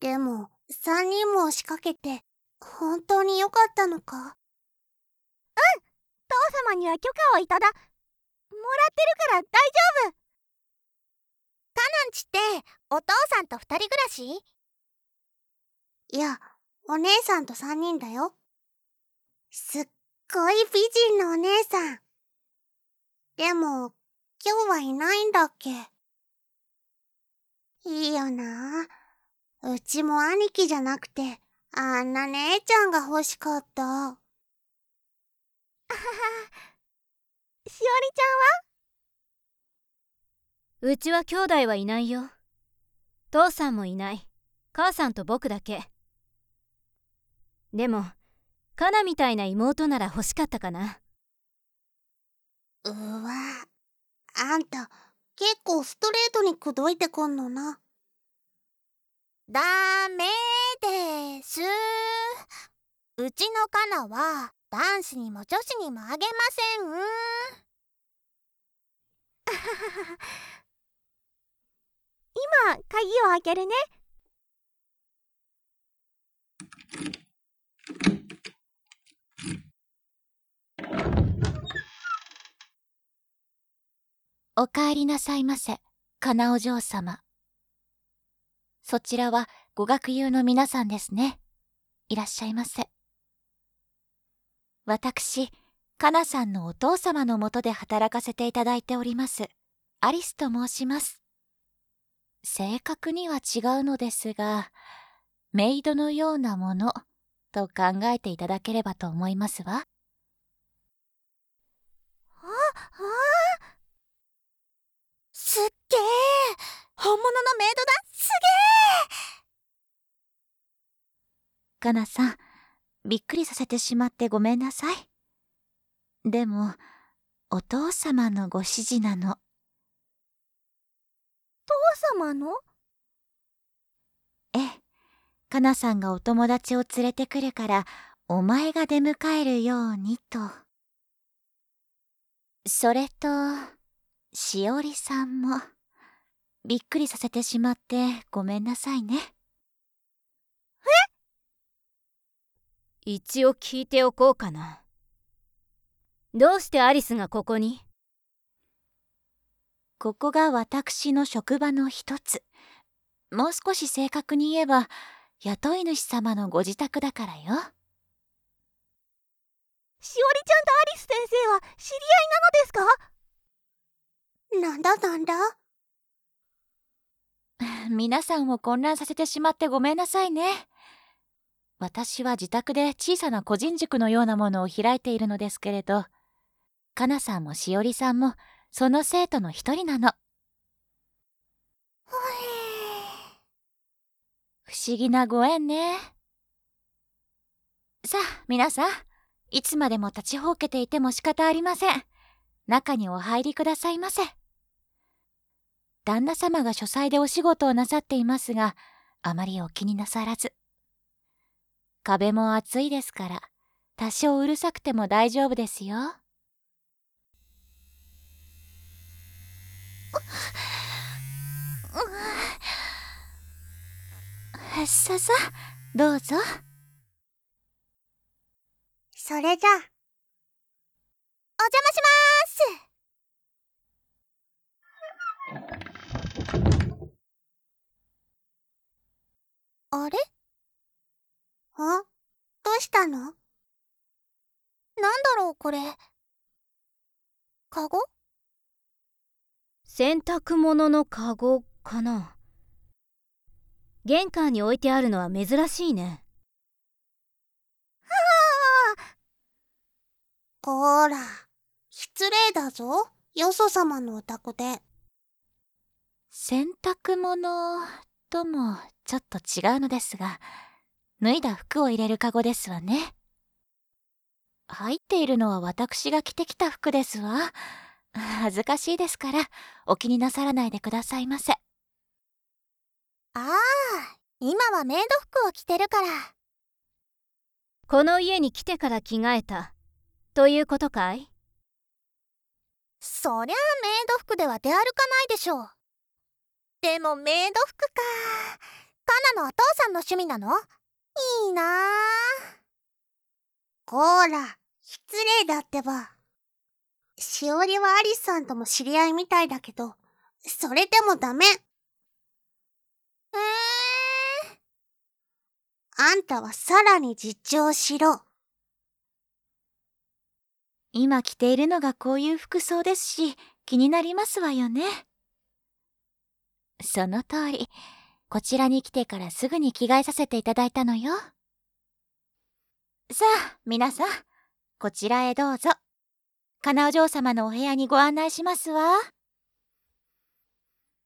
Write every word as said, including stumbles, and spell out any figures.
でも、三人も押しかけて、本当に良かったのか？うん、 父様には許可をいただ、もらってるから大丈夫。 カナンチってお父さんと二人暮らし？ いや、お姉さんと三人だよ。すっごい美人のお姉さん。でも、今日はいないんだっけ？いいよな。うちも兄貴じゃなくて、あんな姉ちゃんが欲しかった。あはは。 しおりちゃんは？ うちは兄弟はいないよ。父さんもいない。母さんと僕だけ。でも、カナみたいな妹なら欲しかったかな。 うわ、あんた結構ストレートに口説いてこんのな。 ダメです。うちのカナは男子にも女子にもあげません。 今鍵を開けるね。 お帰りなさいませ、カナお嬢様。そちらはご学友の皆さんですね。いらっしゃいませ。私、カナさんのお父様のもとで働かせていただいております、アリスと申します。正確には違うのですが、メイドのようなものと考えていただければと思いますわ。 あ、あ、すっげー、本物のメイドだ。すげー。 カナさん、びっくりさせてしまってごめんなさい。でも、お父様のご指示なの。 父様の？ ええ、カナさんがお友達を連れてくるから、お前が出迎えるようにと。それと、しおりさんも、びっくりさせてしまってごめんなさいね。 え？一応聞いておこうかな。どうしてアリスがここに？ ここが私の職場の一つ。もう少し正確に言えば、雇い主様のご自宅だからよ。 しおりちゃんとアリス先生は知り合いなのですか？ なんだなんだ？ 皆さんを混乱させてしまってごめんなさいね。私は自宅で小さな個人塾のようなものを開いているのですけれど、かなさんもしおりさんもその生徒の一人なの。不思議なご縁ね。さあ皆さん、いつまでも立ちほうけていても仕方ありません。中にお入りくださいませ。旦那様が書斎でお仕事をなさっていますが、あまりお気になさらず。壁も厚いですから、多少うるさくても大丈夫ですよ。ささ、どうぞ。 それじゃあ。 お邪魔しまーす。あれ？ ん？どうしたの？ なんだろうこれ。カゴ？ 洗濯物のカゴかな。玄関に置いてあるのは珍しいね。 はあ。 こーら、失礼だぞ、よそ様のお宅で。 洗濯物ともちょっと違うのですが、脱いだ服を入れるカゴですわね。入っているのは私が着てきた服ですわ。恥ずかしいですから、お気になさらないでくださいませ。 ああ、今はメイド服を着てるから。 この家に来てから着替えたということかい？ そりゃあメイド服では出歩かないでしょう。でもメイド服か。カのお父さんの趣味なの？いいなあ。 こーら、失礼だってば。しおりはアリスさんとも知り合いみたいだけど、それでもダメ。 えー、 あんたはさらに実調しろ。 今着ているのがこういう服装ですし、気になりますわよね。その通り、こちらに来てからすぐに着替えさせていただいたのよ。さあ、皆さん、こちらへどうぞ。かなお嬢様のお部屋にご案内しますわ。